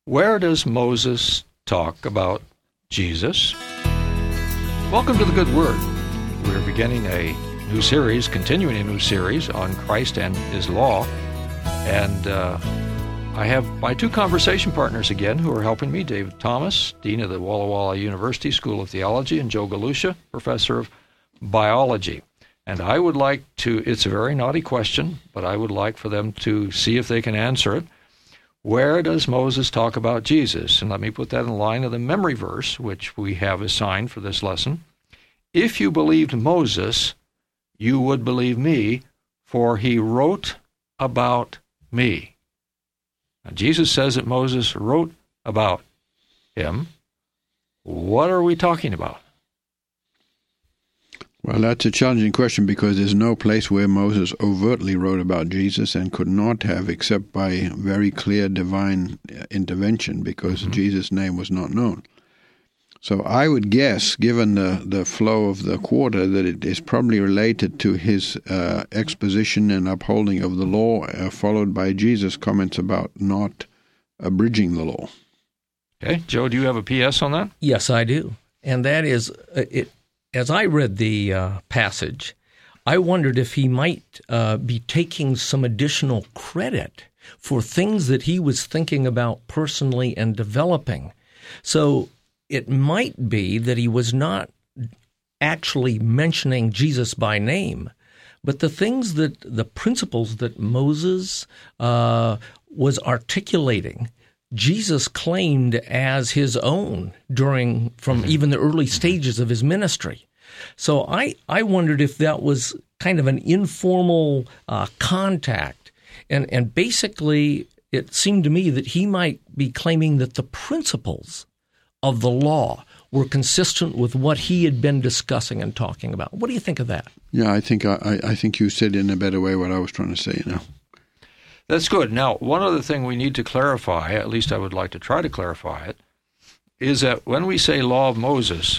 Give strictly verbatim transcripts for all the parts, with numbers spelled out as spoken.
Where does Moses talk about Jesus? Welcome to the Good Word. We're beginning a new series, continuing a new series on Christ and His law. And uh, I have my two conversation partners again who are helping me, David Thomas, Dean of the Walla Walla University School of Theology, and Joe Galusha, Professor of Biology. And I would like to, it's a very naughty question, but I would like for them to see if they can answer it. Where does Moses talk about Jesus? And let me put that in line of the memory verse, which we have assigned for this lesson. If you believed Moses, you would believe me, for he wrote about me. Now, Jesus says that Moses wrote about him. What are we talking about? Well, that's a challenging question because there's no place where Moses overtly wrote about Jesus and could not have except by very clear divine intervention because mm-hmm. Jesus' name was not known. So I would guess, given the, the flow of the quarter, that it is probably related to his uh, exposition and upholding of the law, uh, followed by Jesus' comments about not abridging the law. Okay. Joe, do you have a P S on that? Yes, I do. And that is, uh, it. As I read the uh, passage, I wondered if he might uh, be taking some additional credit for things that he was thinking about personally and developing. So it might be that he was not actually mentioning Jesus by name, but the things that, the principles that Moses uh, was articulating, Jesus claimed as his own during, from even the early stages of his ministry. So I, I wondered if that was kind of an informal uh, contact. And, and basically, it seemed to me that he might be claiming that the principles of the law were consistent with what he had been discussing and talking about. What do you think of that? Yeah, I think I, I think you said in a better way what I was trying to say, you know. That's good. Now, one other thing we need to clarify, at least I would like to try to clarify it, is that when we say law of Moses,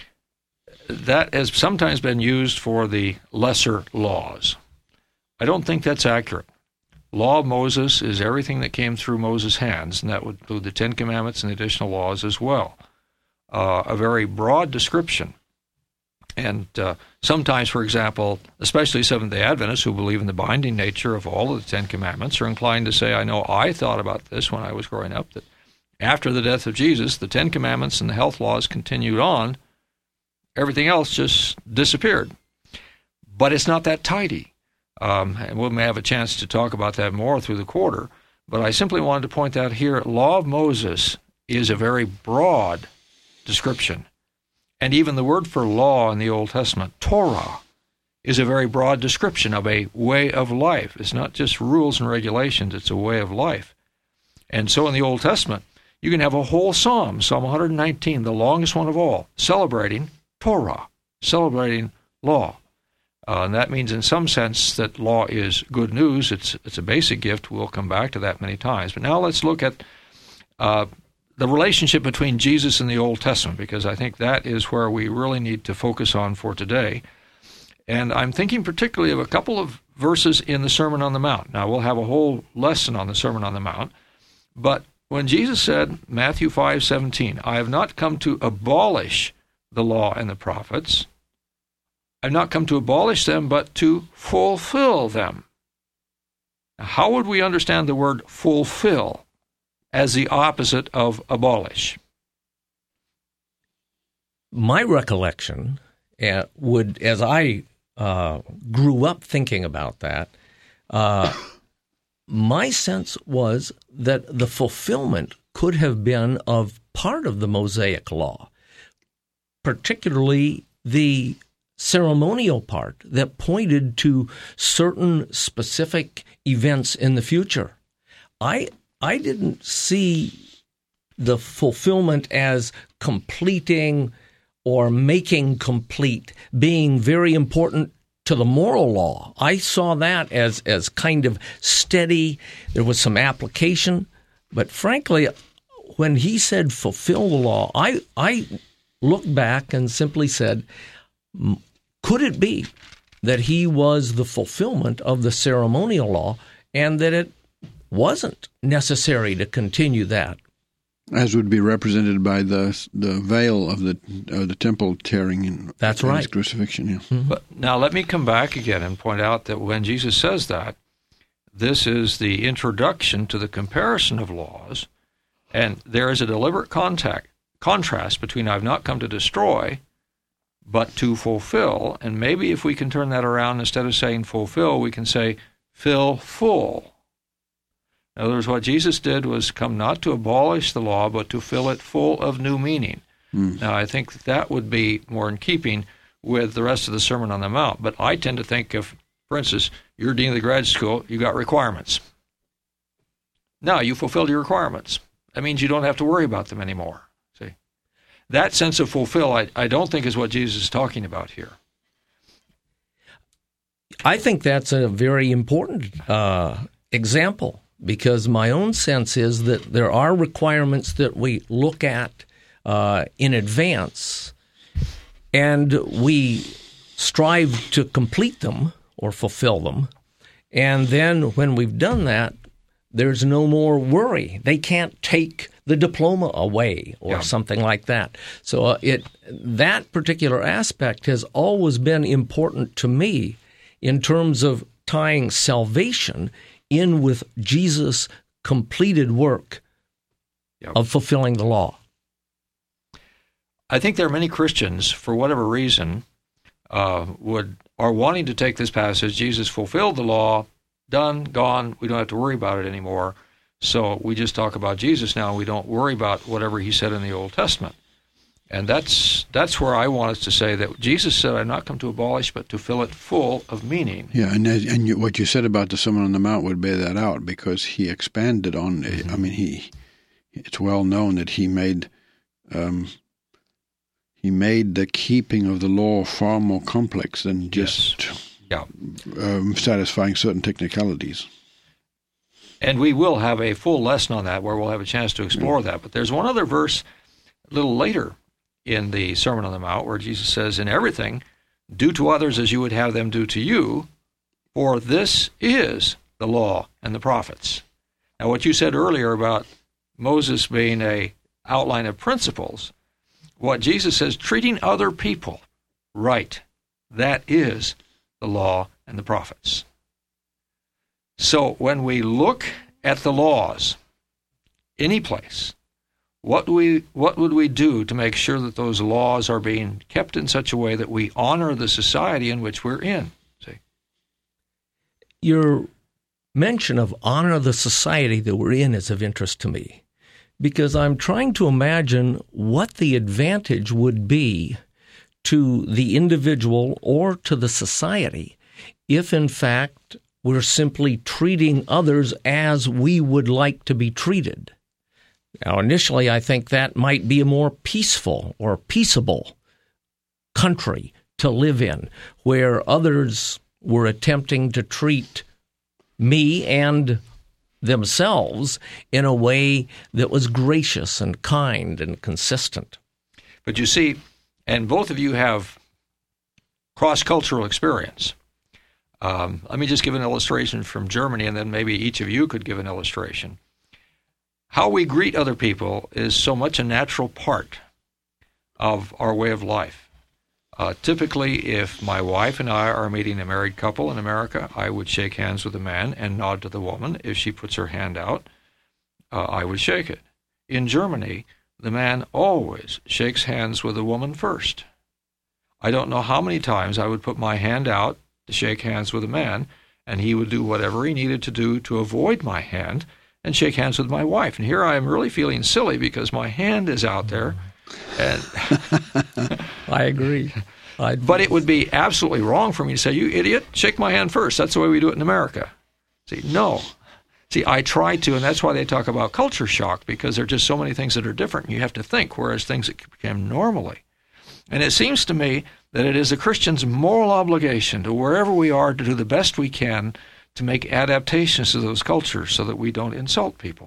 that has sometimes been used for the lesser laws. I don't think that's accurate. Law of Moses is everything that came through Moses' hands, and that would include the Ten Commandments and the additional laws as well. Uh, a very broad description. And uh, sometimes, for example, especially Seventh-day Adventists who believe in the binding nature of all of the Ten Commandments are inclined to say, I know I thought about this when I was growing up, that after the death of Jesus, the Ten Commandments and the health laws continued on. Everything else just disappeared. But it's not that tidy. Um, and we may have a chance to talk about that more through the quarter. But I simply wanted to point out here, law of Moses is a very broad description. And even the word for law in the Old Testament, Torah, is a very broad description of a way of life. It's not just rules and regulations, it's a way of life. And so in the Old Testament, you can have a whole psalm, Psalm one nineteen, the longest one of all, celebrating Torah, celebrating law. Uh, and that means in some sense that law is good news. It's it's a basic gift. We'll come back to that many times. But now let's look at uh, the relationship between Jesus and the Old Testament, because I think that is where we really need to focus on for today. And I'm thinking particularly of a couple of verses in the Sermon on the Mount. Now, we'll have a whole lesson on the Sermon on the Mount, but when Jesus said, Matthew five seventeen, I have not come to abolish the law and the prophets. I've not come to abolish them, but to fulfill them. Now, how would we understand the word fulfill as the opposite of abolish? My recollection uh, would, as I uh, grew up thinking about that, uh, my sense was that the fulfillment could have been of part of the Mosaic law, particularly the ceremonial part that pointed to certain specific events in the future. I I didn't see the fulfillment as completing or making complete being very important to the moral law. I saw that as, as kind of steady. There was some application. But frankly, when he said fulfill the law, I, I looked back and simply said, could it be that he was the fulfillment of the ceremonial law and that it wasn't necessary to continue that As would be represented by the the veil of the uh, the temple tearing in That's in right. his crucifixion. Yeah. Mm-hmm. But now let me come back again and point out that when Jesus says that, this is the introduction to the comparison of laws, and there is a deliberate contact, contrast between I've not come to destroy, but to fulfill. And maybe if we can turn that around, instead of saying fulfill, we can say fill full. In other words, what Jesus did was come not to abolish the law, but to fill it full of new meaning. Mm. Now, I think that, that would be more in keeping with the rest of the Sermon on the Mount. But I tend to think if, for instance, you're dean of the graduate school, you got requirements. Now, you fulfilled your requirements. That means you don't have to worry about them anymore. See? That sense of fulfill, I, I don't think is what Jesus is talking about here. I think that's a very important uh, example, because my own sense is that there are requirements that we look at uh, in advance, and we strive to complete them or fulfill them. And then when we've done that, there's no more worry. They can't take the diploma away or yeah. something like that. So uh, it that particular aspect has always been important to me in terms of tying salvation in with Jesus' completed work yep. of fulfilling the law. I think there are many Christians, for whatever reason, uh, would are wanting to take this passage, Jesus fulfilled the law, done, gone, we don't have to worry about it anymore, so we just talk about Jesus now, we don't worry about whatever he said in the Old Testament. And that's that's where I want us to say that Jesus said, I've not come to abolish, but to fill it full of meaning. Yeah, and as, and you, what you said about the Sermon on the Mount would bear that out, because he expanded on, mm-hmm. I mean, he it's well known that he made um, he made the keeping of the law far more complex than just yes. yeah. um, satisfying certain technicalities. And we will have a full lesson on that where we'll have a chance to explore yeah. that. But there's one other verse a little later in the Sermon on the Mount where Jesus says, in everything, do to others as you would have them do to you, for this is the law and the prophets. Now, what you said earlier about Moses being a outline of principles, what Jesus says, treating other people right, that is the law and the prophets. So when we look at the laws, any place, What do we what would we do to make sure that those laws are being kept in such a way that we honor the society in which we're in? See? Your mention of honor the society that we're in is of interest to me, because I'm trying to imagine what the advantage would be to the individual or to the society if, in fact, we're simply treating others as we would like to be treated. Now, initially, I think that might be a more peaceful or peaceable country to live in, where others were attempting to treat me and themselves in a way that was gracious and kind and consistent. But you see, and both of you have cross-cultural experience. Um, let me just give an illustration from Germany, and then maybe each of you could give an illustration. How we greet other people is so much a natural part of our way of life. Uh, typically, if my wife and I are meeting a married couple in America, I would shake hands with the man and nod to the woman. If she puts her hand out, uh, I would shake it. In Germany, the man always shakes hands with the woman first. I don't know how many times I would put my hand out to shake hands with a man, and he would do whatever he needed to do to avoid my hand and shake hands with my wife. And here I am really feeling silly because my hand is out there. And I agree. I'd... But it would be absolutely wrong for me to say, you idiot, shake my hand first. That's the way we do it in America. See, no. See, I try to, and that's why they talk about culture shock, because there are just so many things that are different. You have to think, whereas things that become normally. And it seems to me that it is a Christian's moral obligation to wherever we are to do the best we can to make adaptations to those cultures so that we don't insult people.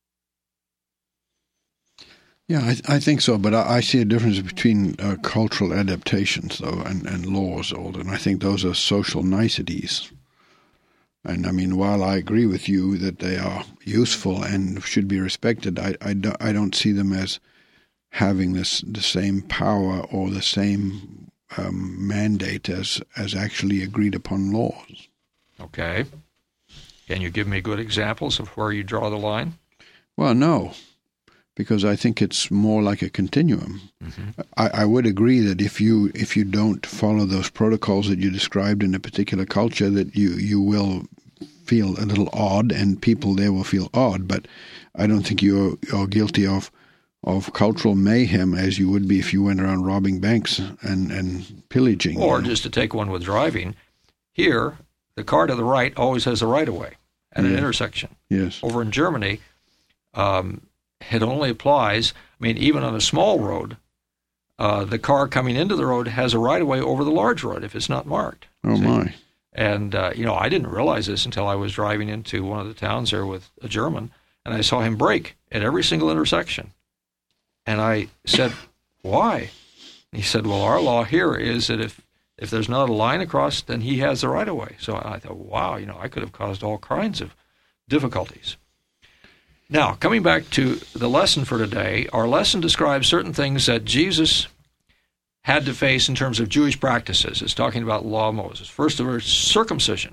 Yeah, I, I think so, but I, I see a difference between uh, cultural adaptations, though, and, and laws, and I think those are social niceties. And I mean, while I agree with you that they are useful and should be respected, I, I, do, I don't see them as having this the same power or the same um, mandate as, as actually agreed upon laws. Okay. Can you give me good examples of where you draw the line? Well, no, because I think it's more like a continuum. Mm-hmm. I, I would agree that if you if you don't follow those protocols that you described in a particular culture, that you, you will feel a little odd, and people there will feel odd. But I don't think you're, you're guilty of of cultural mayhem as you would be if you went around robbing banks and, and pillaging. Or you know. just to take one with driving, here, the car to the right always has a right-of-way at yeah. an intersection. Yes. Over in Germany, um, it only applies, I mean, even on a small road, uh, the car coming into the road has a right-of-way over the large road if it's not marked. Oh, see? My. And, uh, you know, I didn't realize this until I was driving into one of the towns there with a German, and I saw him brake at every single intersection. And I said, why? And he said, well, our law here is that if, if there's not a line across, then he has the right-of-way. So I thought, wow, you know, I could have caused all kinds of difficulties. Now, coming back to the lesson for today, our lesson describes certain things that Jesus had to face in terms of Jewish practices. It's talking about the law of Moses. First of all, circumcision.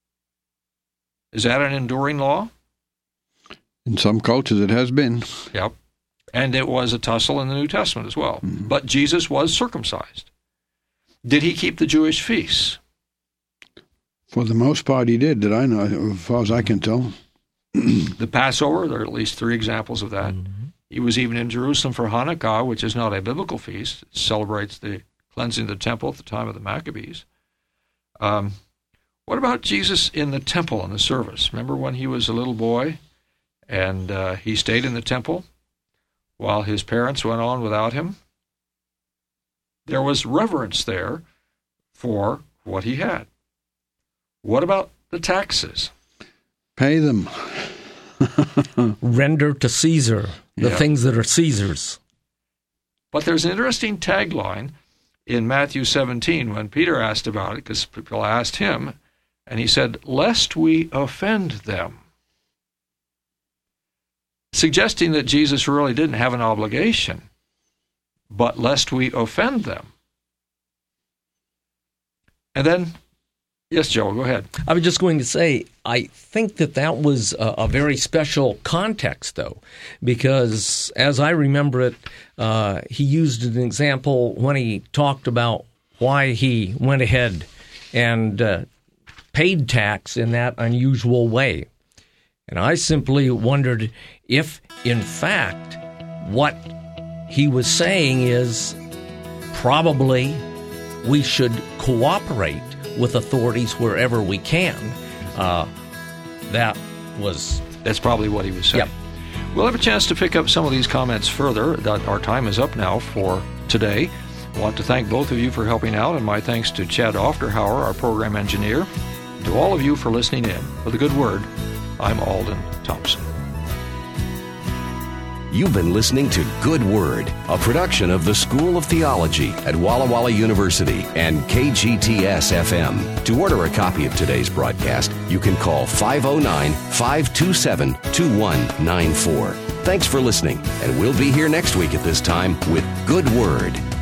Is that an enduring law? In some cultures it has been. Yep. And it was a tussle in the New Testament as well. Mm-hmm. But Jesus was circumcised. Did he keep the Jewish feasts? For the most part he did, did I know, as far as I can tell. The Passover, there are at least three examples of that. Mm-hmm. He was even in Jerusalem for Hanukkah, which is not a biblical feast. It celebrates the cleansing of the temple at the time of the Maccabees. Um, what about Jesus in the temple in the service? Remember when he was a little boy and uh, he stayed in the temple while his parents went on without him? There was reverence there for what he had. What about the taxes? Pay them. Render to Caesar the yeah. things that are Caesar's. But there's an interesting tagline in Matthew seventeen when Peter asked about it, because people asked him, and he said, lest we offend them. Suggesting that Jesus really didn't have an obligation, but lest we offend them. And then, yes, Joe, go ahead. I was just going to say, I think that that was a, a very special context, though, because as I remember it, uh, he used an example when he talked about why he went ahead and uh, paid tax in that unusual way. And I simply wondered if, in fact, what he was saying is probably we should cooperate with authorities wherever we can. Uh, that was... That's probably what he was saying. Yep. We'll have a chance to pick up some of these comments further. Our time is up now for today. I want to thank both of you for helping out, and my thanks to Chad Ofterhauer, our program engineer. To all of you for listening in. For the good word, I'm Alden Thompson. You've been listening to Good Word, a production of the School of Theology at Walla Walla University and K G T S F M. To order a copy of today's broadcast, you can call five oh nine, five two seven, two one nine four. Thanks for listening, and we'll be here next week at this time with Good Word.